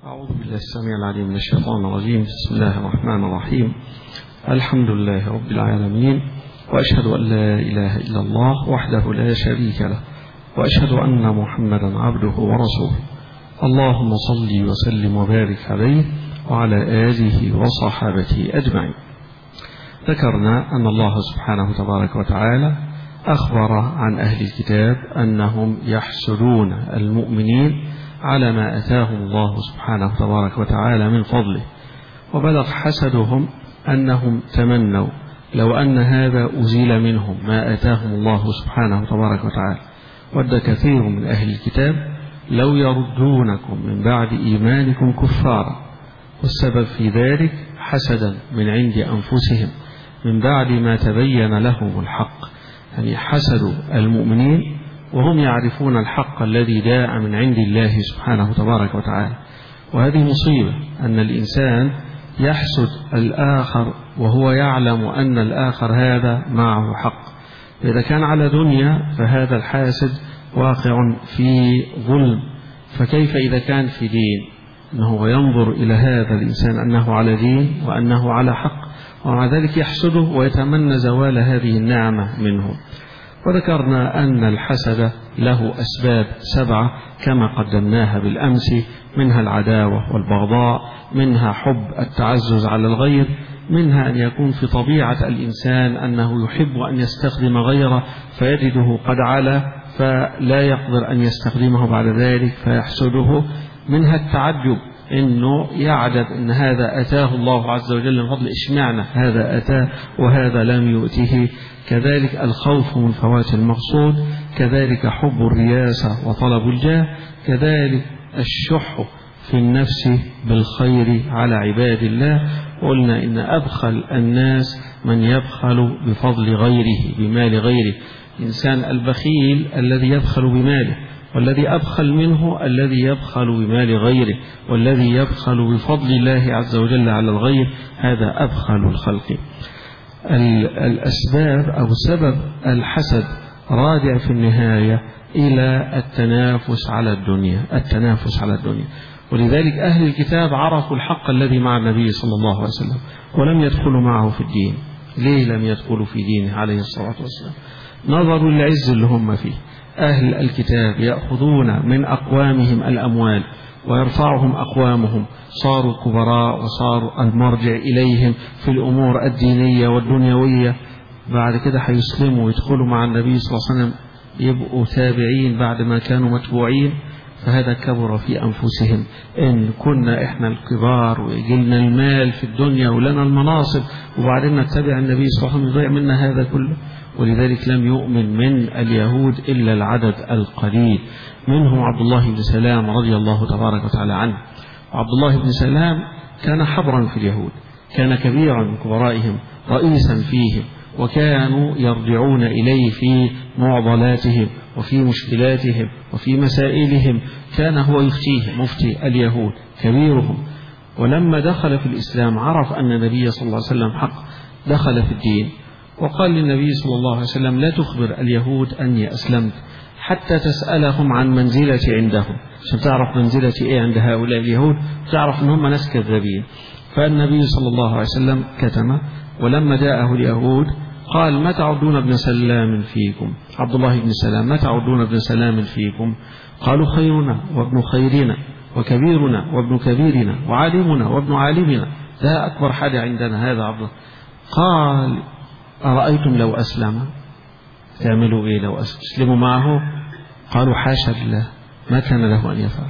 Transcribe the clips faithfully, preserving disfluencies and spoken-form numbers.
أعوذ بالله السميع العليم من الشيطان الرجيم. بسم الله الرحمن الرحيم. الحمد لله رب العالمين، وأشهد أن لا إله إلا الله وحده لا شريك له، وأشهد أن محمدا عبده ورسوله. اللهم صل وسلم وبارك عليه وعلى آله وصحابته أجمعين. ذكرنا أن الله سبحانه تبارك وتعالى أخبر عن أهل الكتاب أنهم يحسدون المؤمنين على ما أتاهم الله سبحانه تبارك وتعالى من فضله، وبلغ حسدهم أنهم تمنوا لو أن هذا أزيل منهم ما أتاهم الله سبحانه تبارك وتعالى. ود كثير من أهل الكتاب لو يردونكم من بعد إيمانكم كفارا، والسبب في ذلك حسدا من عند أنفسهم من بعد ما تبين لهم الحق، يعني حسدوا المؤمنين وهم يعرفون الحق الذي جاء من عند الله سبحانه تبارك وتعالى. وهذه مصيبة أن الإنسان يحسد الآخر وهو يعلم أن الآخر هذا معه حق. إذا كان على دنيا فهذا الحاسد واقع في ظلم، فكيف إذا كان في دين؟ أنه ينظر إلى هذا الإنسان أنه على دين وأنه على حق، ومع ذلك يحسده ويتمنى زوال هذه النعمة منه. وذكرنا أن الحسد له أسباب سبعة كما قدمناها بالأمس، منها العداوة والبغضاء، منها حب التعزز على الغير، منها أن يكون في طبيعة الإنسان أنه يحب أن يستخدم غيره فيجده قد علا فلا يقدر أن يستخدمه بعد ذلك فيحسده، منها التعجب إنه يعجب إن هذا أتاه الله عز وجل من فضل، إشمعنى هذا أتاه وهذا لم يؤته. كذلك الخوف من فوات المقصود، كذلك حب الرياسة وطلب الجاه، كذلك الشح في النفس بالخير على عباد الله. قلنا إن أبخل الناس من يبخل بفضل غيره بمال غيره، الإنسان البخيل الذي يبخل بماله، والذي أبخل منه الذي يبخل بمال غيره، والذي يبخل بفضل الله عز وجل على الغير، هذا أبخل الخلق. الأسباب أو سبب الحسد راجع في النهاية إلى التنافس على الدنيا، التنافس على الدنيا. ولذلك أهل الكتاب عرفوا الحق الذي مع النبي صلى الله عليه وسلم ولم يدخلوا معه في الدين. ليه لم يدخلوا في دينه عليه الصلاة والسلام؟ نظروا للعز اللي هم فيه. أهل الكتاب يأخذون من أقوامهم الأموال ويرفعهم أقوامهم، صاروا كبراء وصاروا المرجع إليهم في الأمور الدينية والدنيوية. بعد كده هيسلموا ويدخلوا مع النبي صلى الله عليه وسلم يبقوا تابعين بعد ما كانوا متبوعين، فهذا كبر في أنفسهم إن كنا إحنا الكبار ويجيلنا المال في الدنيا ولنا المناصب وبعدين نتبع النبي صلى الله عليه وسلم يضيع منا هذا كله. ولذلك لم يؤمن من اليهود إلا العدد القليل، منهم عبد الله بن سلام رضي الله تبارك وتعالى عنه. عبد الله بن سلام كان حبرا في اليهود، كان كبيرا من كبرائهم، رئيسا فيهم، وكانوا يرجعون إليه في معضلاتهم وفي مشكلاتهم وفي مسائلهم، كان هو يفتيه مفتي اليهود كبيرهم. ولما دخل في الإسلام عرف أن النبي صلى الله عليه وسلم حق، دخل في الدين وقال للنبي صلى الله عليه وسلم: لا تخبر اليهود أني أسلمت حتى تسألهم عن منزلتي عندهم، عشان تعرف منزلتي إيه عند هؤلاء اليهود، تعرف أنهم ناس كذابين. فالنبي صلى الله عليه وسلم كتم، ولما جاءه اليهود قال: ما تعدون ابن سلام فيكم؟ عبد الله بن سلام، ما تعدون ابن سلام فيكم؟ قالوا: خيرنا وابن خيرنا وكبيرنا وابن كبيرنا وعالمنا وابن عالمنا، ده أكبر حاجة عندنا هذا عبد الله. قال: أرأيتم لو أسلم تعملوا إيه لو أسلموا معه؟ قالوا: حاشا لله، ما كان له أن يفعل.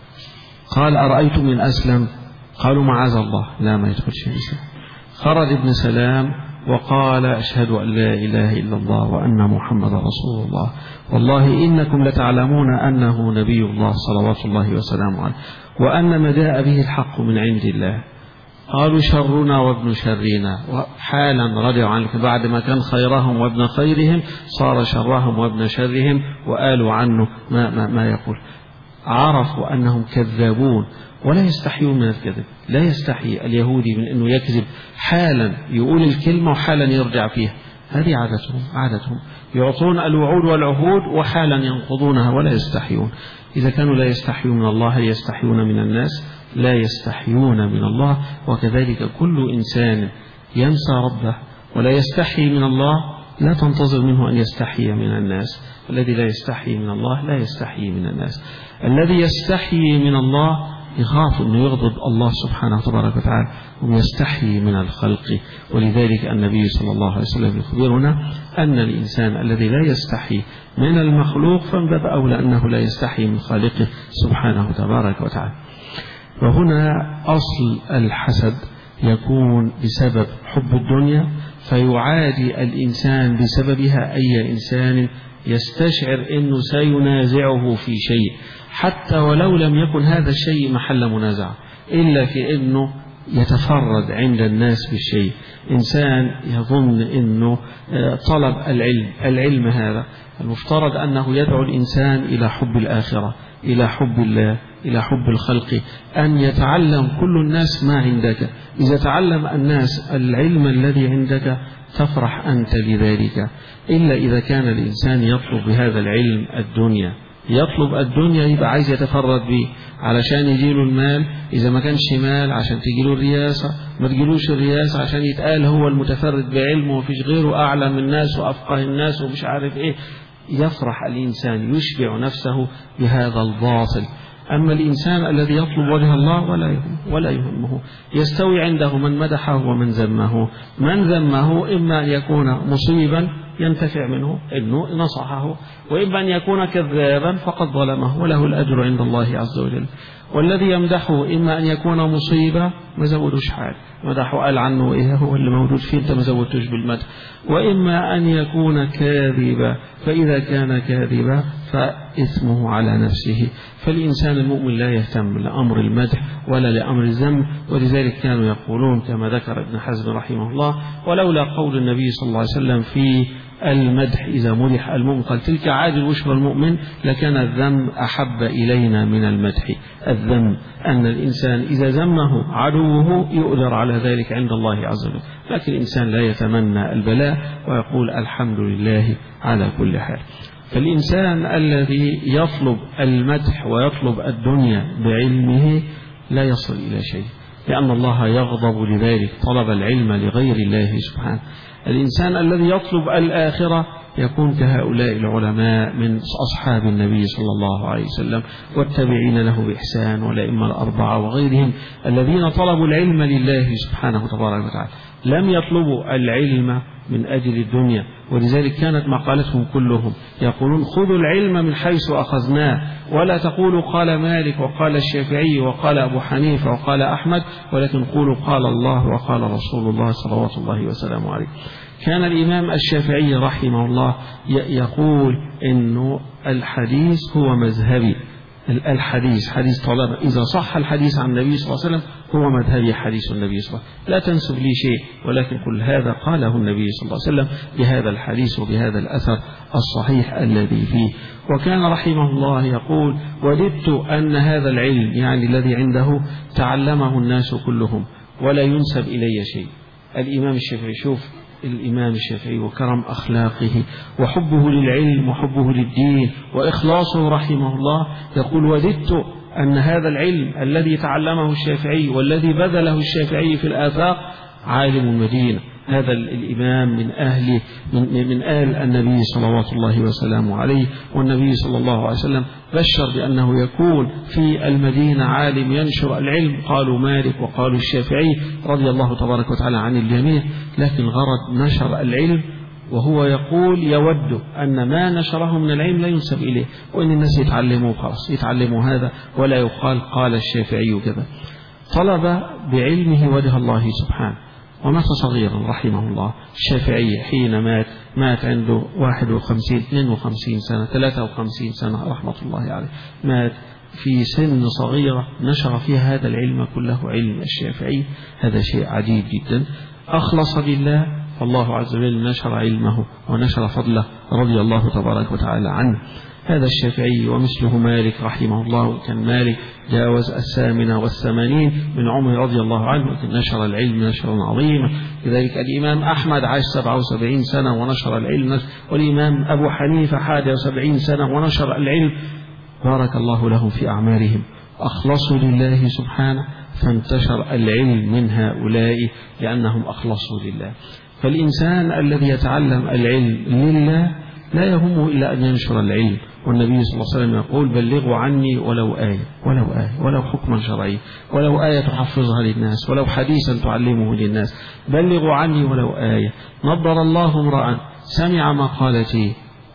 قال: أرأيتم إن أسلم؟ قالوا: معاذ الله، لا ما يدخلش الإسلام. خرج ابن سلام وقال: أشهد أن لا إله إلا الله وأن محمد رسول الله، والله إنكم لتعلمون أنه نبي الله صلوات الله وسلامه عليه، وأن ما جاء به الحق من عند الله. قالوا: شرنا وابن شرنا، وحالا رجعوا عنك، بعد ما كان خيرهم وابن خيرهم صار شرهم وابن شرهم، وقالوا عنه ما, ما, ما يقول. عرفوا أنهم كذابون ولا يستحيون من الكذب، لا يستحي اليهودي من أنه يكذب، حالا يقول الكلمة وحالا يرجع فيها، هذه عادتهم عادتهم يعطون الوعود والعهود وحالا ينقضونها ولا يستحيون. إذا كانوا لا يستحيون من الله يستحيون من الناس؟ لا يستحيون من الله. وكذلك كل إنسان ينسى ربه ولا يستحي من الله لا تنتظر منه أن يستحي من الناس. الذي لا يستحي من الله لا يستحي من الناس. الذي يستحي من الله يخاف أنه يغضب الله سبحانه وتبارك وتعالى ويستحي من الخلق. ولذلك النبي صلى الله عليه وسلم يخبرنا أن الإنسان الذي لا يستحي من المخلوق فمن باب أولى أنه لا يستحي من خالقه سبحانه وتبارك وتعالى. وهنا أصل الحسد يكون بسبب حب الدنيا، فيعادي الإنسان بسببها أي إنسان يستشعر أنه سينازعه في شيء، حتى ولو لم يكن هذا الشيء محل منازعة، إلا في أنه يتفرد عند الناس بالشيء. إنسان يظن أنه طلب العلم العلم هذا المفترض أنه يدعو الإنسان إلى حب الآخرة، إلى حب الله، إلى حب الخلق، أن يتعلم كل الناس ما عندك. إذا تعلم الناس العلم الذي عندك تفرح أنت لذلك، إلا إذا كان الإنسان يطلب بهذا العلم الدنيا، يطلب الدنيا يبقى عايز يتفرد به علشان يجيله المال، إذا ما كانش مال عشان تجيله الرياسة، ما تجيلوش الرياسة عشان يتقال هو المتفرد بعلمه وفيش غيره أعلم الناس وأفقه الناس ومش عارف إيه. يفرح الإنسان يشبع نفسه بهذا الباطل. أما الإنسان الذي يطلب وجه الله ولا يهم ولا يهمه، يستوي عنده من مدحه ومن ذمه. من ذمه إما أن يكون مصيبا ينتفع منه إنه نصحه، وإما أن يكون كذابا فقد ظلمه وله الأجر عند الله عز وجل. والذي يمدحه إما أن يكون مصيبة ما زودوش حاجة، مدحه قال عنه إيه هو اللي موجود فيه أنت ما زودتوش بالمدح، وإما أن يكون كاذبا، فإذا كان كاذبا فإثمه على نفسه. فالإنسان المؤمن لا يهتم لأمر المدح ولا لأمر الذم. ولذلك كانوا يقولون كما ذكر ابن حزم رحمه الله: ولولا قول النبي صلى الله عليه وسلم في المدح إذا مدح المؤمن قال تلك عاجل بشرى المؤمن لكان الذم أحب إلينا من المدح. الذم أن الإنسان إذا ذمه عدوه يؤذر على ذلك عند الله عز وجل، لكن الإنسان لا يتمنى البلاء ويقول الحمد لله على كل حال. فالإنسان الذي يطلب المدح ويطلب الدنيا بعلمه لا يصل إلى شيء، لأن الله يغضب لذلك، طلب العلم لغير الله سبحانه. الإنسان الذي يطلب الآخرة يكون كهؤلاء العلماء من أصحاب النبي صلى الله عليه وسلم والتابعين له بإحسان والأئمة الأربعة وغيرهم الذين طلبوا العلم لله سبحانه وتبارك وتعالى، لم يطلبوا العلم من أجل الدنيا. ولذلك كانت مقالتهم كلهم يقولون خذوا العلم من حيث أخذناه، ولا تقولوا قال مالك وقال الشافعي وقال أبو حنيفة وقال أحمد، ولكن قولوا قال الله وقال رسول الله صلوات الله وسلامه عليه. كان الإمام الشافعي رحمه الله يقول إنه الحديث هو مذهبي، الحديث حديث طلبة، إذا صح الحديث عن النبي صلى الله عليه وسلم هو مذهبي حديث النبي صلى الله عليه وسلم، لا تنسب لي شيء، ولكن كل هذا قاله النبي صلى الله عليه وسلم بهذا الحديث وبهذا الأثر الصحيح الذي فيه. وكان رحمه الله يقول وددت أن هذا العلم يعني الذي عنده تعلمه الناس كلهم ولا ينسب إلي شيء. الإمام الشافعي، شوف الإمام الشافعي وكرم أخلاقه وحبه للعلم وحبه للدين وإخلاصه رحمه الله، يقول وددت أن هذا العلم الذي تعلمه الشافعي والذي بذله الشافعي في الآفاق عالم المدينة، هذا الإمام من أهل من, من آل النبي صلوات الله وسلامه عليه. والنبي صلى الله عليه وسلم بشر بأنه يكون في المدينة عالم ينشر العلم، قالوا مالك وقالوا الشافعي رضي الله تبارك وتعالى عن الجميع، لكن غرض نشر العلم، وهو يقول يود أن ما نشره من العلم لا ينسب إليه، وإن الناس يتعلموا خلاص يتعلموا هذا ولا يقال قال الشافعي كذا. طلب بعلمه وجه الله سبحانه ومات صغيرا رحمه الله. الشافعي حين مات مات عنده واحد وخمسين اثنين وخمسين سنة ثلاثة وخمسين سنة رحمة الله عليه، مات في سن صغيرة نشر فيها هذا العلم كله، علم الشافعي. هذا شيء عجيب جدا، أخلص لله فالله عز وجل نشر علمه ونشر فضله رضي الله تبارك وتعالى عنه. هذا الشافعي ومثله مالك رحمه الله، كان مالك جاوز الثامنة والثمانين من عمره رضي الله عنه، لكن نشر العلم نشرا عظيما. لذلك الإمام أحمد عاش سبعة وسبعين سنة ونشر العلم، والإمام أبو حنيفة حادي وسبعين سنة ونشر العلم. بارك الله لهم في أعمالهم، أخلصوا لله سبحانه فانتشر العلم من هؤلاء لأنهم أخلصوا لله. فالإنسان الذي يتعلم العلم لله لا يهمه إلا أن ينشر العلم، والنبي صلى الله عليه وسلم يقول بلغوا عني ولو آية ولو آية ولو حكما شرعي، ولو آية تحفظها للناس، ولو حديثا تعلمه للناس، بلغوا عني ولو آية. نضر الله امرأ سمع مقالتي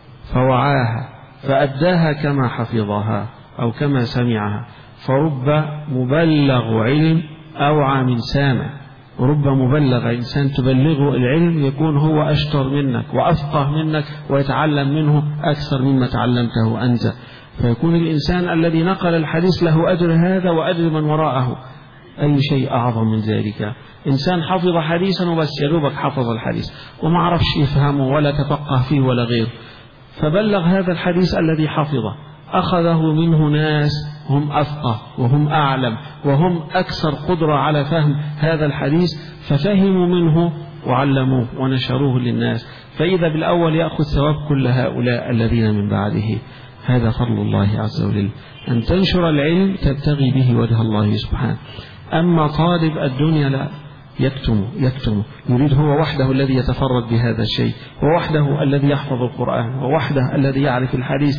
فوعاها فأداها كما حفظها أو كما سمعها، فرب مبلغ علم أوعى من سامع. ورب مبلغ إنسان تبلغه العلم يكون هو أشطر منك وأفقه منك ويتعلم منه أكثر مما تعلمته أنت، فيكون الإنسان الذي نقل الحديث له أجر هذا وأجر من وراءه. أي شيء أعظم من ذلك؟ إنسان حفظ حديثا وبس يدوبك حفظ الحديث وما عرفش يفهمه ولا تفقه فيه ولا غير، فبلغ هذا الحديث الذي حفظه، أخذه منه ناس هم أفقه وهم أعلم وهم أكثر قدرة على فهم هذا الحديث، ففهموا منه وعلموه ونشروه للناس، فإذا بالأول يأخذ ثواب كل هؤلاء الذين من بعده. هذا فضل الله عز وجل، أن تنشر العلم تبتغي به وجه الله سبحانه. أما طالب الدنيا لا، يكتم يكتم يريد هو وحده الذي يتفرد بهذا الشيء، ووحده الذي يحفظ القرآن، ووحده الذي يعرف الحديث،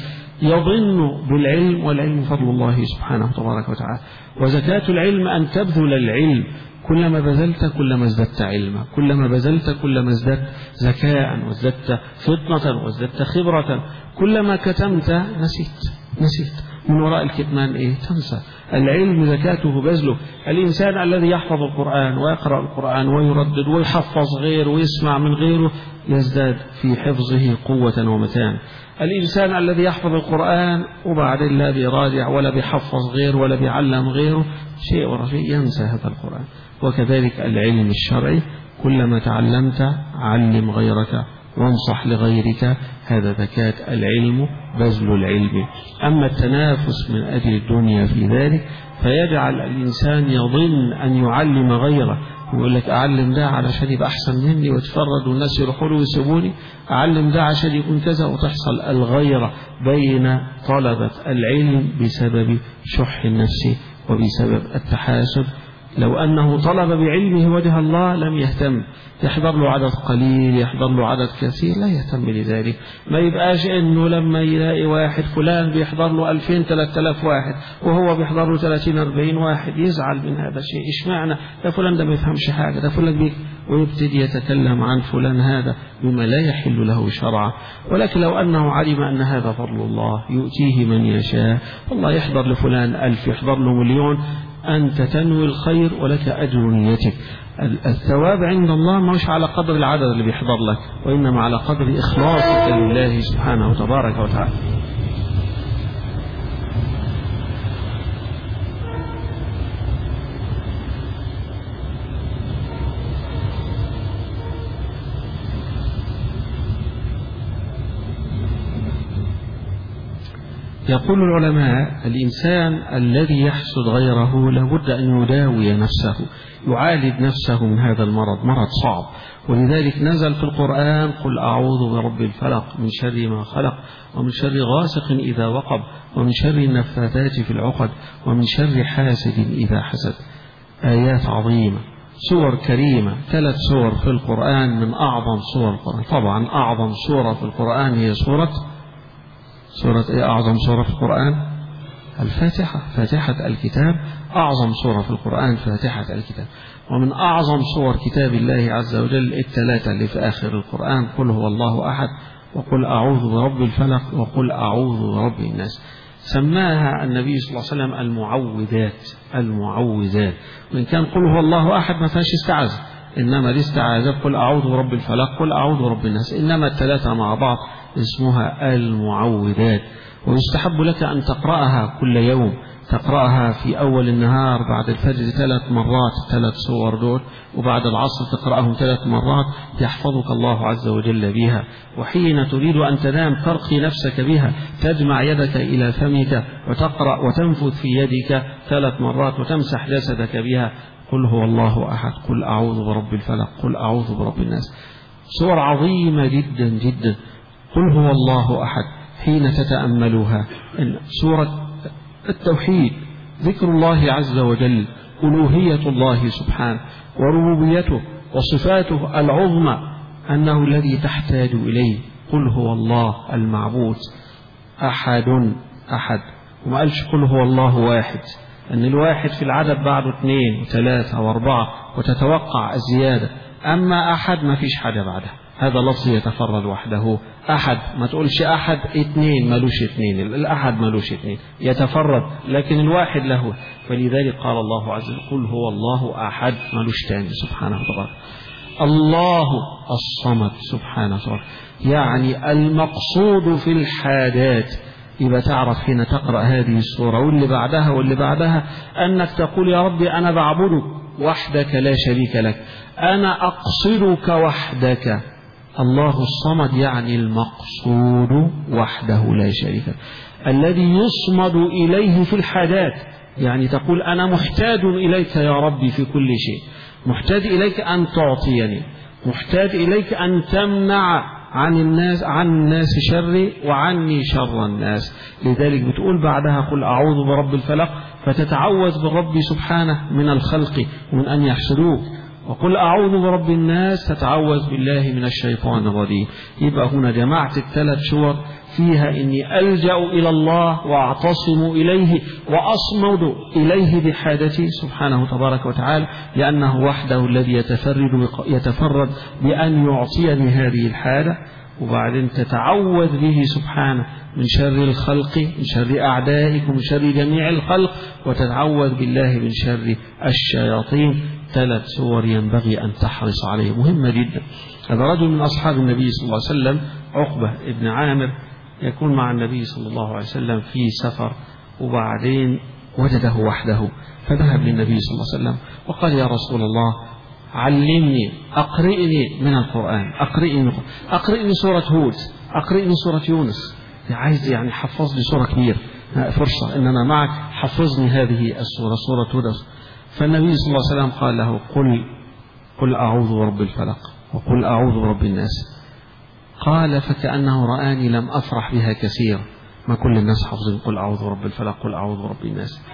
يظن بالعلم، والعلم فضل الله سبحانه تبارك وتعالى. وزكاة العلم أن تبذل العلم، كلما بذلت كلما ازددت علما، كلما بذلت كلما ازددت ذكاء وازددت فطنة وازددت خبرة. كلما كتمت نسيت نسيت من وراء الكتمان إيه؟ تنسى. العلم زكاته بذله. الإنسان الذي يحفظ القرآن ويقرأ القرآن ويردد ويحفظ غيره ويسمع من غيره يزداد في حفظه قوة ومتان. الإنسان الذي يحفظ القرآن وبعدين لا بيراجع ولا بيحفظ غيره ولا بيعلم غيره شيء ورا شيء ينسى هذا القرآن. وكذلك العلم الشرعي، كلما تعلمت علم غيرك وانصح لغيرك، هذا زكاة العلم بذل العلم. أما التنافس من أجل الدنيا في ذلك فيجعل الإنسان يظن أن يعلم غيره، يقول لك أعلم ده علشان يبقى أحسن مني وتفرد والناس يروحوا له ويسيبوني، أعلم ده عشان يكون كذا، وتحصل الغيرة بين طلبة العلم بسبب شح النفس وبسبب التحاسد. لو أنه طلب بعلمه وجه الله لم يهتم، يحضر له عدد قليل يحضر له عدد كثير لا يهتم لذلك. ما يبقاش إنه لما يلاقي واحد فلان بيحضر له ألفين ثلاثة آلاف واحد وهو بيحضر له ثلاثين أربعين واحد يزعل من هذا الشيء. إشمعنى ده فلان ده ما يفهمش حاجة، ده فلان بيك، ويبتدي يتكلم عن فلان هذا بما لا يحل له شرعا. ولكن لو أنه علم أن هذا فضل الله يؤتيه من يشاء، والله يحضر لفلان ألف يحضر له مليون، أنت تنوي الخير ولك أجر نيتك. الثواب عند الله مش على قدر العدد اللي بيحضر لك، وإنما على قدر إخلاصك لله سبحانه وتبارك وتعالى. يقول العلماء الإنسان الذي يحسد غيره لابد أن يداوي نفسه، يعالج نفسه من هذا المرض، مرض صعب. ولذلك نزل في القرآن قل أعوذ برب الفلق من شر ما خلق ومن شر غاسق إذا وقب ومن شر النفاثات في العقد ومن شر حاسد إذا حسد. آيات عظيمة، سور كريمة، ثلاث سور في القرآن من أعظم سور القرآن. طبعا أعظم سورة في القرآن هي سورة سورة إيه؟ أعظم سورة في القرآن الفاتحة، فاتحة الكتاب. أعظم سورة في القرآن فاتحة الكتاب. ومن أعظم سور كتاب الله عز وجل الثلاثة اللي في آخر القرآن، قل هو الله أحد وقل أعوذ برب الفلق وقل أعوذ برب الناس. سماها النبي صلى الله عليه وسلم المعوذات، المعوذات. وإن كان قل هو الله أحد ما فيهاش استعاذة، إنما الاستعاذة قل أعوذ برب الفلق قل أعوذ برب الناس، إنما الثلاثة مع بعض اسمها المعوذات. ويستحب لك أن تقرأها كل يوم تقرأها في أول النهار بعد الفجر ثلاث مرات، ثلاث سور دول، وبعد العصر تقرأهم ثلاث مرات، يحفظك الله عز وجل بها. وحين تريد أن تنام ترقي نفسك بها، تجمع يدك إلى فمك وتقرأ وتنفذ في يدك ثلاث مرات وتمسح جسدك بها. قل هو الله أحد، قل أعوذ برب الفلق، قل أعوذ برب الناس. سور عظيمة جدا جدا. قل هو الله أحد حين تتأملها سورة التوحيد، ذكر الله عز وجل، ألوهية الله سبحانه وربوبيته وصفاته العظمى، أنه الذي تحتاج إليه. قل هو الله المعبود أحد أحد، وما قالش قل هو الله واحد، أن الواحد في العدد بعده اثنين وثلاثة واربعة وتتوقع الزيادة. أما أحد ما فيش حاجة بعدها، هذا لفظ يتفرد وحده. أحد ما تقولش أحد اثنين ملوش اثنين، الأحد ملوش اثنين، يتفرد، لكن الواحد له. فلذلك قال الله عز وجل قل هو الله أحد، ملوش تاني سبحانه وتعالى. الله الصمد سبحانه وتعالى، يعني المقصود في الحاجات. يبقى تعرف حين تقرأ هذه السورة واللي بعدها واللي بعدها أنك تقول يا ربي أنا بعبدك وحدك لا شريك لك، أنا أقصدك وحدك. الله الصمد يعني المقصود وحده لا شريك له، الذي يصمد إليه في الحاجات. يعني تقول أنا محتاج إليك يا ربي في كل شيء، محتاج إليك أن تعطيني، محتاج إليك أن تمنع عن الناس عن الناس شري وعني شر الناس. لذلك بتقول بعدها قل أعوذ برب الفلق، فتتعوذ بالرب سبحانه من الخلق ومن أن يحسدوك. وقل أعوذ برب الناس، تتعوذ بالله من الشيطان الرجيم. يبقى هنا جمعت الثلاث سور فيها إني ألجأ إلى الله وأعتصم إليه وأصمد إليه بحاجتي سبحانه تبارك وتعالى، لأنه وحده الذي يتفرد يتفرد بأن يعطيني هذه الحاجة. وبعدين تتعوذ به سبحانه من شر الخلق، من شر أعدائك ومن شر جميع الخلق، وتتعوذ بالله من شر الشياطين. ثلاث سور ينبغي أن تحرص عليه، مهمة جدا. هذا رجل من أصحاب النبي صلى الله عليه وسلم، عقبة ابن عامر، يكون مع النبي صلى الله عليه وسلم في سفر، وبعدين وجده وحده، فذهب للنبي صلى الله عليه وسلم وقال يا رسول الله علمني، أقرئني من القرآن، أقرئني أقرئني سورة هود، أقرئني سورة يونس، عايز يعني حفظ لي سورة كبيرة، فرصة إن أنا معك، حفظني هذه السورة، سورة هود. فالنبي صلى الله عليه وسلم قال له قل قل أعوذ برب الفلق وقل أعوذ برب الناس. قال فكأنه رآني لم أفرح بها كثير، ما كل الناس حافظين قل أعوذ برب الفلق قل أعوذ برب الناس.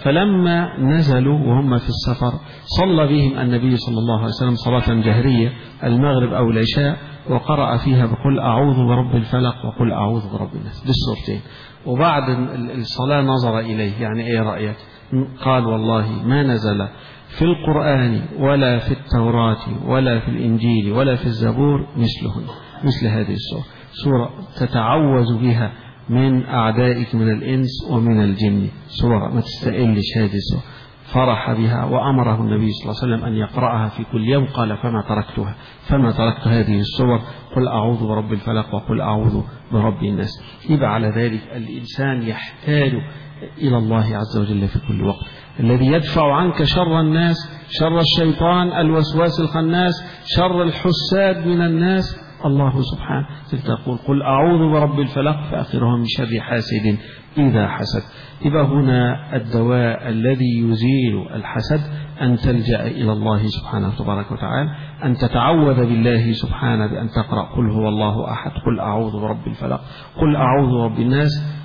فلما نزلوا وهم في السفر صلى بهم النبي صلى الله عليه وسلم صلاة جهرية المغرب أو العشاء، وقرأ فيها بقل أعوذ برب الفلق وقل أعوذ برب الناس بالسورتين. وبعد الصلاة نظر إليه، يعني إيه رأيك؟ قال والله ما نزل في القرآن ولا في التوراة ولا في الإنجيل ولا في الزبور مثلهن، مثل هذه السورة، سورة تتعوذ بها من أعدائك من الإنس ومن الجن، سورة ما تستقلش هذه السورة. فرح بها وأمره النبي صلى الله عليه وسلم أن يقرأها في كل يوم، قال فما تركتها فما تركت هذه السور، قل أعوذ برب الفلق وقل أعوذ برب الناس. يبقى على ذلك الإنسان يحتاج إلى الله عز وجل في كل وقت، الذي يدفع عنك شر الناس، شر الشيطان الوسواس الخناس، شر الحساد من الناس، الله سبحانه. تقول قل أعوذ برب الفلق فآخرها من شر حاسد إذا حسد. يبقى هنا الدواء الذي يزيل الحسد أن تلجأ إلى الله سبحانه تبارك وتعالى، أن تتعوذ بالله سبحانه بأن تقرأ قل هو الله أحد، قل أعوذ برب الفلق، قل أعوذ برب الناس.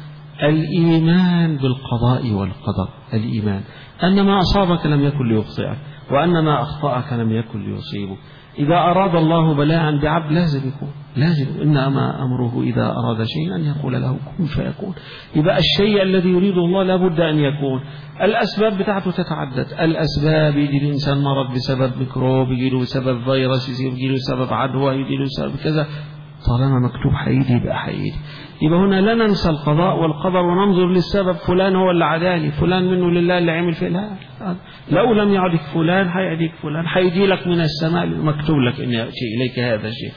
الإيمان بالقضاء والقدر، الإيمان أن ما أصابك لم يكن ليخطئك، وأن ما أخطأك لم يكن ليصيبك. إذا أراد الله بلاء بعبد لازم يكون، لازم، إنما أمره إذا أراد شيئا أن يقول له كن فيكون. يبقى الشيء الذي يريده الله لابد أن يكون. الأسباب بتاعته تتعدد، الأسباب يجي الإنسان مرض بسبب ميكروب، يجي له بسبب فيروس، يجي له بسبب عدوى، يجي له بسبب كذا، طالما مكتوب حيدي يبقى حيدي. يبقى هنا لا ننسى القضاء والقدر وننظر للسبب، فلان هو اللي عداني، فلان منه لله اللي عمل فيه، لا، لو لم يعدك فلان هيعديك فلان، هيجي لك من السماء مكتوب لك ان يأتي اليك هذا الشيء.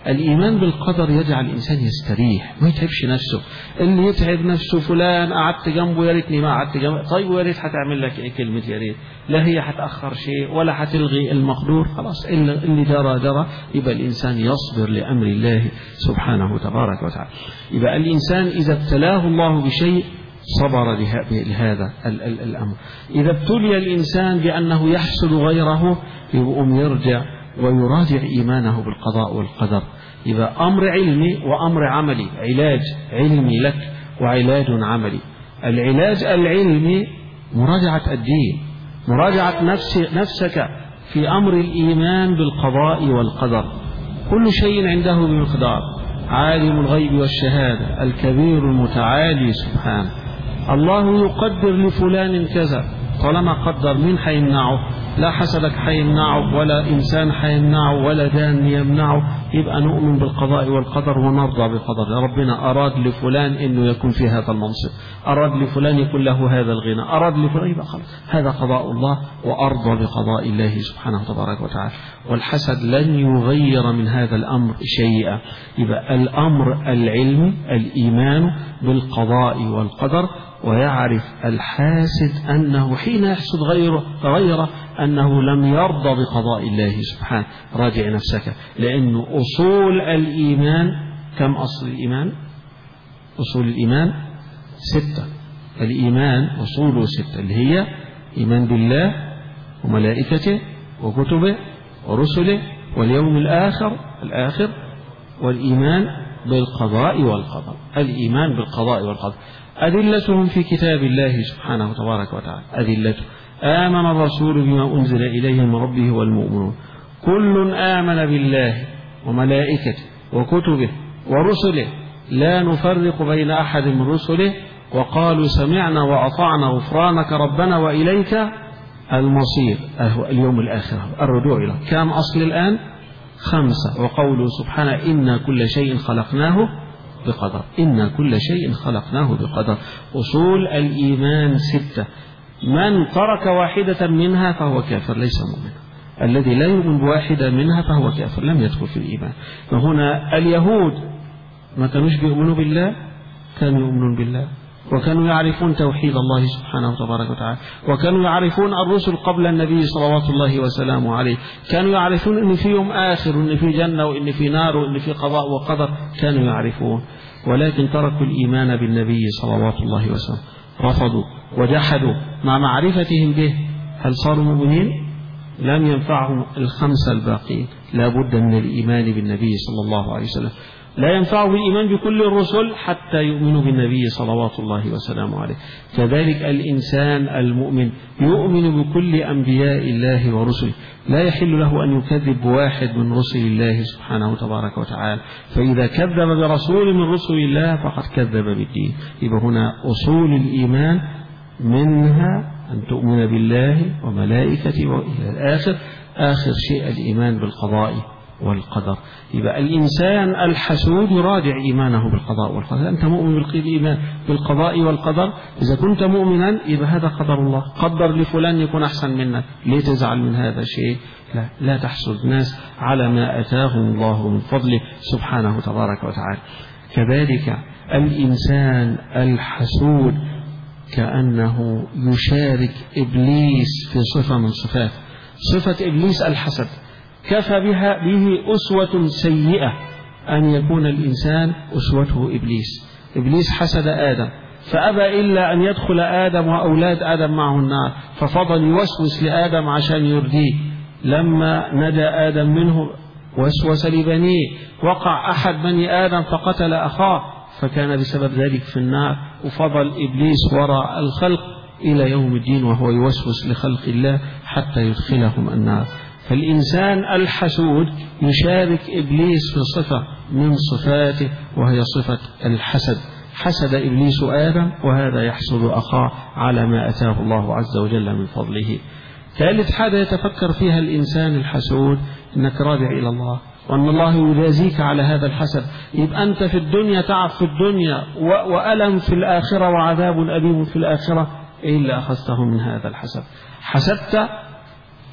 الإيمان بالقدر يجعل الإنسان يستريح ما يتعبش نفسه. اللي يتعب نفسه فلان قعدت جنبه يا ريتني ما قعدت جنبه، طيب ويا ريت هتعمل لك ايه كلمة يا ريت؟ لا هي هتأخر شيء ولا هتلغي المقدور، خلاص اللي جرى جرى. يبقى الإنسان يصبر لأمر الله سبحانه تبارك وتعالى. يبقى الإنسان إذا ابتلاه الله بشيء صبر لهذا الأمر. إذا ابتلي الإنسان بأنه يحسد غيره يقوم يرجع ويراجع إيمانه بالقضاء والقدر. يبقى أمر علمي وأمر عملي، علاج علمي لك وعلاج عملي. العلاج العلمي مراجعة الدين، مراجعة نفس نفسك في أمر الإيمان بالقضاء والقدر. كل شيء عنده بمقدار، عالم الغيب والشهادة الكبير المتعالي سبحانه. الله يقدر لفلان كذا، طالما قدر مين حيمنعه؟ لا حسدك حيمنعه ولا إنسان حيمنعه ولا دان يمنعه. يبقى نؤمن بالقضاء والقدر ونرضى بقدر ربنا. أراد لفلان إنه يكون في هذا المنصب، أراد لفلان يكون له هذا الغنى، أراد لفلان، يبقى خلاص هذا قضاء الله وأرضى بقضاء الله سبحانه تبارك وتعالى. والحسد لن يغير من هذا الأمر شيئا. يبقى الأمر العلمي الإيمان بالقضاء والقدر، ويعرف الحاسد أنه حين يحسد غيره غيره أنه لم يرضى بقضاء الله سبحانه. راجع نفسك، لأن أصول الإيمان كم أصل الإيمان؟ أصول الإيمان ستة. الإيمان أصوله ستة، اللي هي إيمان بالله وملائكته وكتبه ورسله واليوم الآخر الآخر والإيمان بالقضاء والقدر. الإيمان بالقضاء والقدر أدلتهم في كتاب الله سبحانه تبارك وتعالى. أدلته: آمن الرسول بما أنزل إليه من ربه والمؤمنون كل آمن بالله وملائكته وكتبه ورسله لا نفرق بين أحد من رسله وقالوا سمعنا وأطعنا غفرانك ربنا وإليك المصير. اليوم الآخر الرجوع إلى كم أصل الآن؟ خمسة. وقوله سبحانه: إنا كل شيء خلقناه بقدر. إنا كل شيء خلقناه بقدر. أصول الإيمان ستة، من ترك واحدة منها فهو كافر ليس مؤمنا. الذي لا يؤمن بواحدة منها فهو كافر لم يدخل في الإيمان. فهنا اليهود ما كانوش بيؤمنوا بالله، كانوا يؤمنون بالله وكانوا يعرفون توحيد الله سبحانه وتبارك وتعالى، وكانوا يعرفون الرسل قبل النبي صلوات الله وسلامه عليه، كانوا يعرفون ان في يوم آخر وان في جنة وان في نار وان في قضاء وقدر، كانوا يعرفون. ولكن تركوا الإيمان بالنبي صلوات الله وسلامه، رفضوا وجحدوا مع معرفتهم به. هل صاروا مؤمنين؟ لم ينفعهم الخمسة الباقين. لا بد من الإيمان بالنبي صلى الله عليه وسلم. لا ينفعه الإيمان بكل الرسل حتى يؤمنوا بالنبي صلوات الله وسلامه عليه. كذلك الإنسان المؤمن يؤمن بكل أنبياء الله ورسله، لا يحل له أن يكذب بواحد من رسل الله سبحانه تبارك وتعالى. فإذا كذب برسول من رسل الله فقد كذب بالدين. يبقى هنا أصول الإيمان منها أن تؤمن بالله وملائكته وإلى الآخر. آخر شيء الإيمان بالقضاء والقدر. يبقى الإنسان الحسود يراجع إيمانه بالقضاء والقدر. أنت مؤمن بالإيمان بالقضاء والقدر؟ إذا كنت مؤمنا يبقى هذا قدر الله، قدر لفلان يكون أحسن منك، ليه تزعل من هذا الشيء؟ لا, لا تحسد الناس على ما أتاهم الله من فضله سبحانه تبارك وتعالى. كذلك الإنسان الحسود كأنه يشارك إبليس في صفة من صفات صفة إبليس الحسد. كفى بها به أسوة سيئة أن يكون الإنسان أسوته إبليس. إبليس حسد آدم فأبى إلا أن يدخل آدم وأولاد آدم معه النار، ففضل يوسوس لآدم عشان يرديه. لما نجا آدم منه وسوس لبنيه، وقع أحد بني آدم فقتل أخاه فكان بسبب ذلك في النار. وفضل إبليس وراء الخلق إلى يوم الدين وهو يوسوس لخلق الله حتى يدخلهم النار. فالإنسان الحسود يشارك إبليس في صفة من صفاته وهي صفة الحسد. حسد إبليس آدم وهذا يحسد أخاه على ما أتاه الله عز وجل من فضله. ثالث حاجة يتفكر فيها الإنسان الحسود أنك راجع إلى الله وأن الله يجازيك على هذا الحسد. يبقى أنت في الدنيا تعب في الدنيا وألم في الآخرة وعذاب أليم في الآخرة، إيه اللي أخذته من هذا الحسد؟ حسدت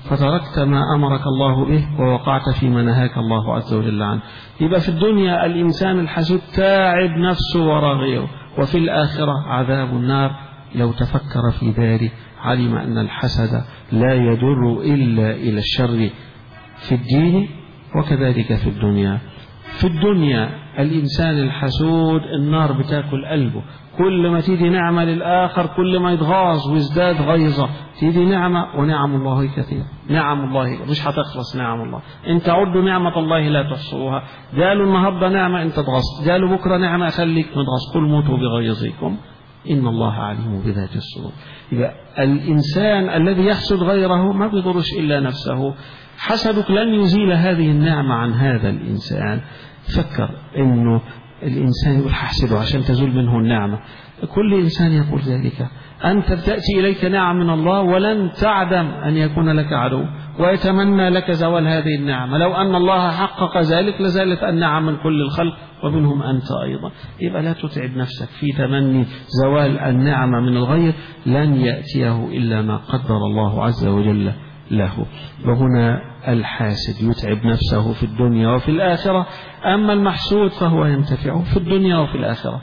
فتركت ما أمرك الله به ووقعت فيما نهاك الله عز وجل عنه. يبقى في الدنيا الإنسان الحسود تاعب نفسه وراء غيره، وفي الآخرة عذاب النار. لو تفكر في ذلك علم أن الحسد لا يدر إلا إلى الشر في الدين وكذلك في الدنيا. في الدنيا الإنسان الحسود النار بتاكل قلبه، كل ما تيجي نعمة للآخر كل ما يتغاظ ويزداد غيظة. تيجي نعمة ونعم الله كثيرة، نعم الله مش هتخلص نعم الله، انت عدوا نعمة الله لا تحصوها. قالوا النهاردة نعمة انت تغص، قالوا بكرة نعمة خليك متغص، قل موتوا بغيظكم إن الله عليم بذات الصدور. يبقى الإنسان الذي يحسد غيره ما بيضرش إلا نفسه. حسدك لن يزيل هذه النعمة عن هذا الإنسان. فكر إنه الإنسان يقول حسده عشان تزول منه النعمة، كل إنسان يقول ذلك. أنت تأتي إليك نعم من الله ولن تعدم أن يكون لك عدو ويتمنى لك زوال هذه النعمة. لو أن الله حقق ذلك لزالت النعم من كل الخلق ومنهم أنت أيضا. يبقى لا تتعب نفسك في تمني زوال النعمة من الغير، لن يأتيه إلا ما قدر الله عز وجل له. وهنا الحاسد يتعب نفسه في الدنيا وفي الآخرة. أما المحسود فهو ينتفع في الدنيا وفي الآخرة.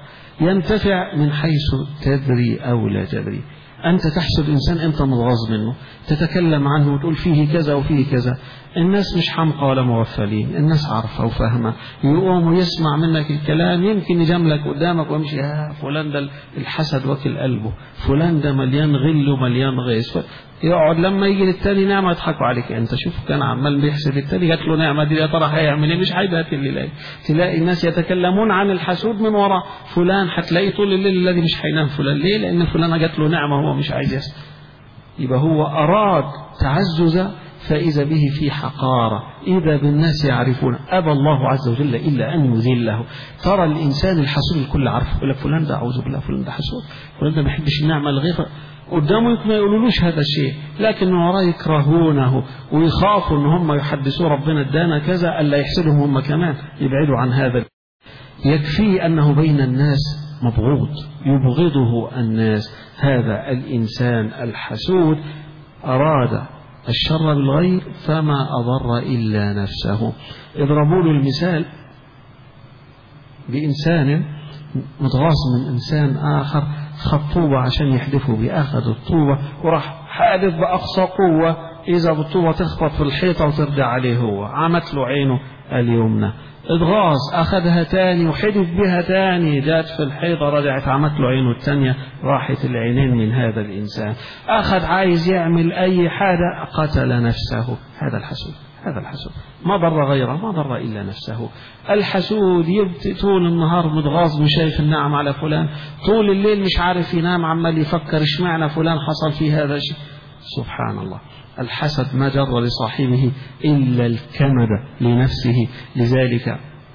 ينتفع من حيث تدري أو لا تدري. أنت تحسد إنسان أنت متغاظ منه، تتكلم عنه وتقول فيه كذا وفيه كذا. الناس مش حمقى ولا مغفلين، الناس عارفة وفاهمة. يقوم ويسمع منك الكلام يمكن يجاملك قدامك ويمشي يا فلان ده الحسد واكل قلبه، فلان ده مليان غل ومليان غيظ. يقعد لما يجي للتاني نعمة يضحكوا عليك. انت شوف كان عمال بيحسد التاني جات له نعمة دي يا ترى هيعمل ايه؟ مش هيبات الليل. تلاقي الناس يتكلمون عن الحسود من وراء فلان، هتلاقيه طول الليل الذي مش هينام فلان. ليه؟ لأن فلان جات له نعمة هو مش عايز يسمع. يبقى هو أراد تعزز فإذا به في حقارة. إذا بالناس يعرفون أبى الله عز وجل إلا أن يذله. ترى الإنسان الحسود الكل عارفه، يقول لك فلان ده أعوذ بالله فلان ده حسود، فلان ده ما يحبش النعمة الغير قدامه، ما يقولولوش هذا الشيء، لكن من وراء يكرهونه ويخافوا ان هم يحدثوا ربنا ادانا كذا الا يحسدهم هم كمان، يبعدوا عن هذا. يكفي انه بين الناس مبغوض يبغضه الناس. هذا الانسان الحسود اراد الشر بالغير فما اضر الا نفسه. اضربوا له المثال بانسان متغاظ من انسان اخر، خد طوبة عشان يحدفوا بيه، أخذ الطوبة وراح حادف بأقصى قوة، إذا بالطوبة تخبط في الحيطة وترجع عليه هو، عمت له عينه اليمنى. اتغاظ أخذها تاني وحدف بها تاني، جات في الحيطة رجعت عمت له عينه التانية، راحت العينين من هذا الإنسان. أخذ عايز يعمل أي حاجة قتل نفسه. هذا الحسود، هذا الحسود ما ضر غيره، ما ضر إلا نفسه. الحسود يبت طول النهار متغاظ، مش شايف النعم على فلان، طول الليل مش عارف ينام، عمال يفكر اشمعنى فلان حصل فيه هذا الشيء. سبحان الله. الحسد ما جر لصاحبه إلا الكمد لنفسه. لذلك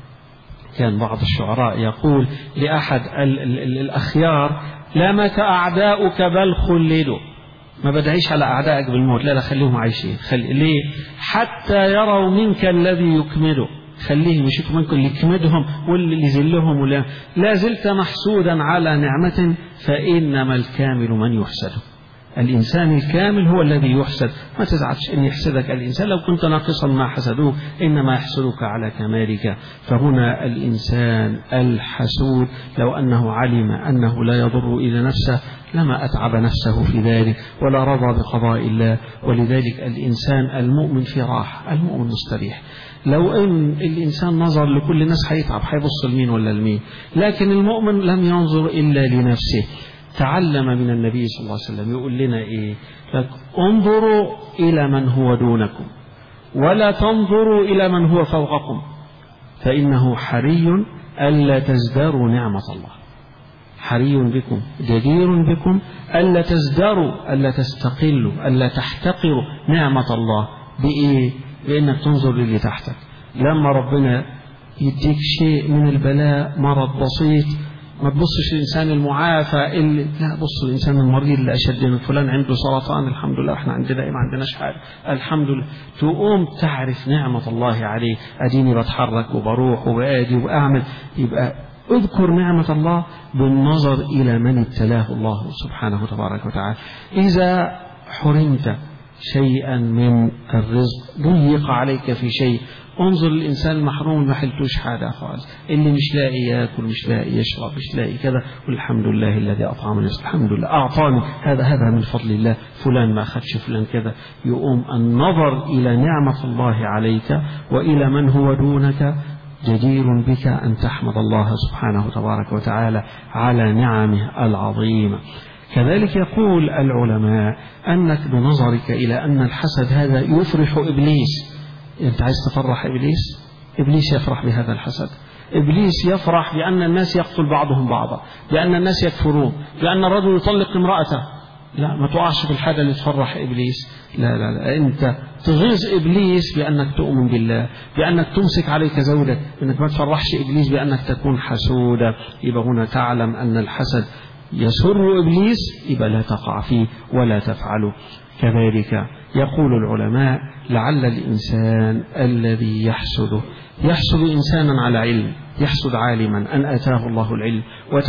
كان بعض الشعراء يقول لأحد ال ال ال الأخيار: لامك أعداؤك بل خلدوا. ما بدعيش على أعدائك بالموت، لا لا خليهم عايشين. خلي ليه؟ حتى يروا منك الذي يكمده. خليهم يشوفوا منك اللي يكمدهم واللي يذلهم. ولا لا زلت محسودا على نعمة فإنما الكامل من يحسد. الإنسان الكامل هو الذي يحسد. ما تزعلش إن يحسدك الإنسان، لو كنت ناقصا ما حسدوه، إنما يحسدك على كمالك. فهنا الإنسان الحسود لو أنه علم أنه لا يضر إلى نفسه لما أتعب نفسه في ذلك ولا رضى بقضاء الله. ولذلك الإنسان المؤمن في راحة، المؤمن مستريح. لو أن الإنسان نظر لكل الناس هيتعب، هيبص لمين ولا لمين، لكن المؤمن لم ينظر إلا لنفسه. تعلم من النبي صلى الله عليه وسلم يقول لنا إيه؟ انظروا إلى من هو دونكم ولا تنظروا إلى من هو فوقكم، فإنه حري ألا تزدروا نعمة الله. حري بكم، جدير بكم ألا تزدروا، ألا تستقلوا، ألا تحتقروا نعمة الله. بإيه؟ بأنك تنظر للي تحتك. لما ربنا يديك شيء من البلاء، مرض بسيط، ما تبصش الإنسان المعافى اللي لا، بص الإنسان المريض اللي أشد من فلان عنده سرطان، الحمد لله احنا عندنا إيه؟ ما عندناش حاجة الحمد لله. تقوم تعرف نعمة الله عليه، أديني بتحرك وبروح وبآدي وأعمل. يبقى اذكر نعمة الله بالنظر إلى من ابتلاه الله سبحانه وتبارك وتعالى. إذا حرمت شيئا من الرزق، ضيق عليك في شيء، انظر الإنسان المحروم ما حلتوش حاجة خالص، اللي مش لاقي ياكل، مش لاقي يشرب، مش لاقي كذا، والحمد لله الذي أطعمني، الحمد لله أعطاني هذا، هذا من فضل الله، فلان ما أخذش فلان كذا. يقوم النظر إلى نعمة الله عليك وإلى من هو دونك جدير بك أن تحمد الله سبحانه تبارك وتعالى على نعمه العظيمة. كذلك يقول العلماء أنك بنظرك إلى أن الحسد هذا يفرح إبليس. أنت عايز تفرح إبليس؟ إبليس يفرح بهذا الحسد. إبليس يفرح بأن الناس يقتل بعضهم بعضا، بأن الناس يكفرون، بأن الرجل يطلق امرأته. لا، ما تقعش في الحاجة اللي تفرح إبليس. لا لا لا، أنت تغيظ إبليس بأنك تؤمن بالله، بأنك تمسك عليك زوجك، أنك ما تفرحش إبليس بأنك تكون حسودا. يبقى هنا تعلم أن الحسد يسر إبليس، يبقى لا تقع فيه ولا تفعله. كذلك يقول العلماء لعل الإنسان الذي يحسد يحسد إنسانا على علم، يحسد عالما أن آتاه الله العلم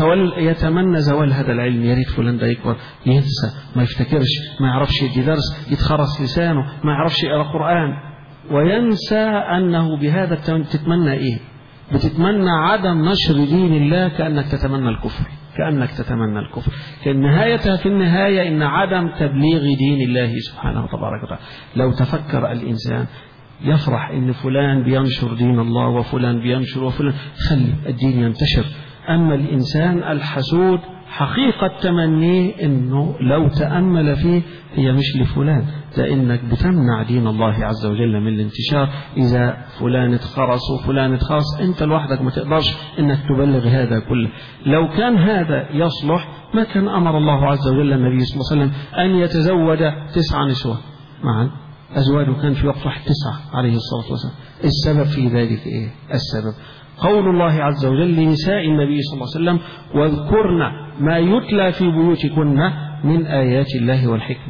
ويتمنى زوال هذا العلم، يريد فلان ده يكبر ينسى، ما يفتكرش، ما يعرفش يدي درس، يتخرس لسانه، ما يعرفش يقرأ قرآن، وينسى أنه بهذا تتمنى إيه؟ بتتمنى عدم نشر دين الله، كأنك تتمنى الكفر، كأنك تتمنى الكفر. كان نهايتها في النهاية إن عدم تبليغ دين الله سبحانه تبارك وتعالى. لو تفكر الإنسان يفرح إن فلان بينشر دين الله وفلان بينشر وفلان، خلي الدين ينتشر. أما الإنسان الحسود حقيقة تمنيه إنه لو تأمل فيه هي مش لفلان، لأنك بتمنع دين الله عز وجل من الانتشار. إذا فلان اتخرس وفلان اتخرس، أنت لوحدك ما تقدرش إنك تبلغ هذا كله. لو كان هذا يصلح ما كان أمر الله عز وجل النبي صلى الله عليه وسلم أن يتزوج تسع نسوة معا، أزواجه كان في وقت واحد تسعة عليه الصلاة والسلام. السبب في ذلك إيه؟ السبب قول الله عز وجل لنساء النبي صلى الله عليه وسلم: واذكرن ما يتلى في بيوتكن من آيات الله والحكمة.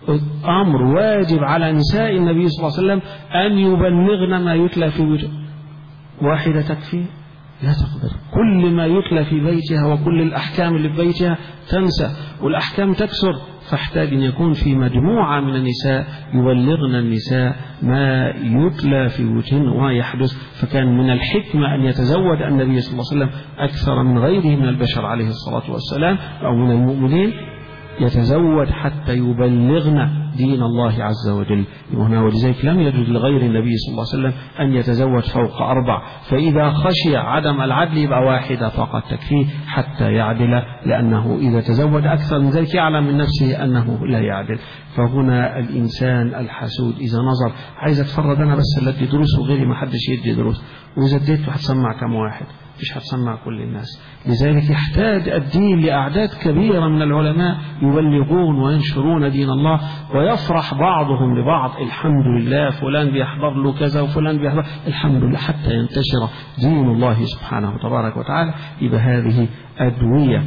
أمر واجب على نساء النبي صلى الله عليه وسلم أن يبلغن ما يتلى في بيوتكن. واحدة تكفي؟ لا تقدر. كل ما يتلى في بيتها وكل الأحكام اللي في بيتها تنسى، والأحكام تكسر، فاحتاج أن يكون في مجموعة من النساء يبلغن النساء ما يتلى في بيوتهن وما يحدث. فكان من الحكمة أن يتزوج النبي صلى الله عليه وسلم أكثر من غيره من البشر عليه الصلاة والسلام أو من المؤمنين، يتزوج حتى يبلغنا دين الله عز وجل. هنا ولذلك لم يجوز لغير النبي صلى الله عليه وسلم أن يتزوج فوق أربع، فإذا خشي عدم العدل يبقى واحدة فقط تكفيه حتى يعدل، لأنه إذا تزوج أكثر من ذلك يعلم من نفسه أنه لا يعدل. فهنا الإنسان الحسود إذا نظر عايز أتفرد أنا بس اللي أدي دروس وغيري ما حدش يدي دروس، وإذا اديت هتسمع كم واحد؟ مش هتسمع كل الناس. لذلك يحتاج الدين لأعداد كبيرة من العلماء يبلغون وينشرون دين الله، ويفرح بعضهم لبعض. الحمد لله فلان بيحضر له كذا وفلان بيحضر، الحمد لله، حتى ينتشر دين الله سبحانه تبارك وتعالى. يبقى هذه أدوية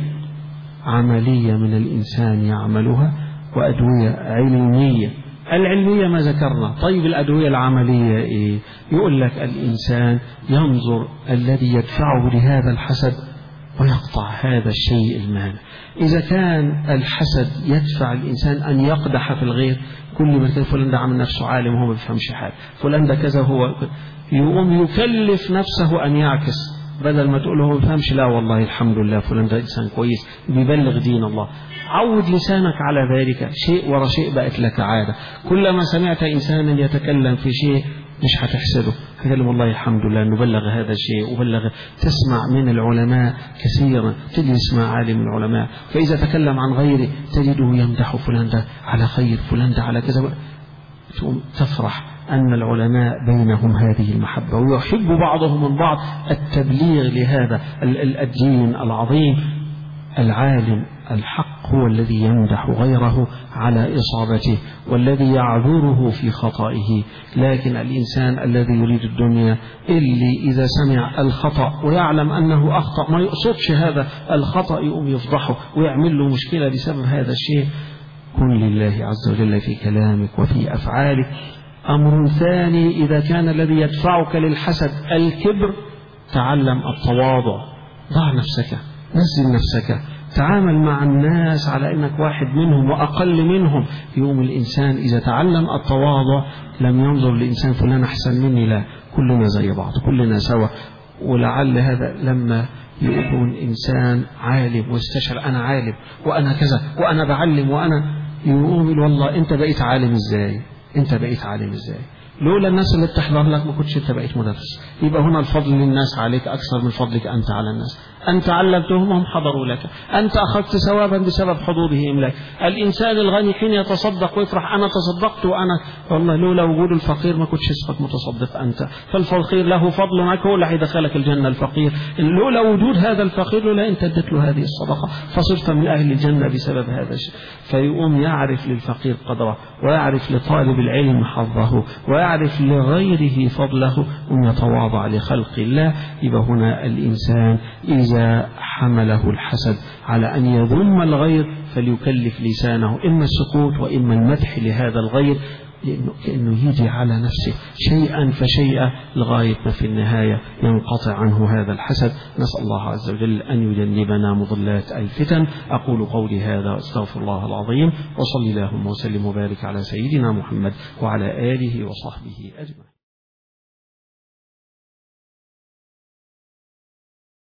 عملية من الإنسان يعملها، وأدوية علمية. العلمية ما ذكرنا. طيب الأدوية العملية إيه؟ يقول لك الإنسان ينظر الذي يدفعه لهذا الحسد ويقطع هذا الشيء المانع. إذا كان الحسد يدفع الإنسان أن يقدح في الغير، كل ما كان فلان ده عامل نفسه عالم وهو ما بيفهمش حاجة، فلان ده كذا، هو يقوم يكلف نفسه أن يعكس، بدل ما تقول له ما بيفهمش، لا والله الحمد لله فلان ده إنسان كويس بيبلغ دين الله. عود لسانك على ذلك، شيء ورا شيء بقت لك عادة. كلما سمعت إنسانا يتكلم في شيء مش هتحسده، هتكلم والله الحمد لله أنه بلغ هذا الشيء وبلغ. تسمع من العلماء كثيرا، تجلس مع عالم العلماء فإذا تكلم عن غيره تجده يمدح فلان ده على خير، فلان ده على كذا، تقوم تفرح أن العلماء بينهم هذه المحبة، ويحب بعضهم من بعض التبليغ لهذا الدين العظيم. العالم الحق هو الذي يمدح غيره على إصابته والذي يعذره في خطئه، لكن الإنسان الذي يريد الدنيا اللي إذا سمع الخطأ ويعلم أنه أخطأ ما يقصدش هذا الخطأ يقوم يفضحه ويعمل له مشكلة بسبب هذا الشيء. كن لله عز وجل في كلامك وفي أفعالك. أمر ثاني، إذا كان الذي يدفعك للحسد الكبر، تعلم التواضع. ضع نفسك، نزل نفسك، تعامل مع الناس على أنك واحد منهم وأقل منهم. يوم الإنسان إذا تعلم التواضع لم ينظر لإنسان فلان أحسن مني، لا، كلنا زي بعض، كلنا سوا. ولعل هذا لما يكون إنسان عالم واستشعر أنا عالم وأنا كذا وأنا بعلم وأنا يقول والله أنت بقيت عالم إزاي؟ أنت بقيت عالم إزاي؟ لولا الناس اللي بتحضر لك ما كنتش أنت بقيت مدرس. يبقى هنا الفضل للناس عليك أكثر من فضلك أنت على الناس. أنت علمتهم هم حضروا لك، أنت أخذت ثوابا بسبب حضورهم لك. الإنسان الغني حين يتصدق ويفرح أنا تصدقت وأنا والله لولا وجود الفقير ما كنتش اسمك متصدق أنت. فالفقير له فضل معك، هو اللي هيدخلك الجنة الفقير. لولا وجود هذا الفقير لولا أنت اديت له هذه الصدقة فصرت من أهل الجنة بسبب هذا الشيء. فيقوم يعرف للفقير قدره، ويعرف لطالب العلم حظه، ويعرف لغيره فضله، ويتواضع لخلق الله. يبقى هنا الإنسان إذا حمله الحسد على أن يذم الغير فليكلف لسانه إما السكوت وإما المدح لهذا الغير، لأنه كأنه يجي على نفسه شيئا فشيئا لغاية ما في النهاية ينقطع عنه هذا الحسد. نسأل الله عز وجل أن يجنبنا مضلات الفتن. أقول قولي هذا واستغفر الله العظيم، وصلي اللهم وسلم وبارك على سيدنا محمد وعلى آله وصحبه أجمعين.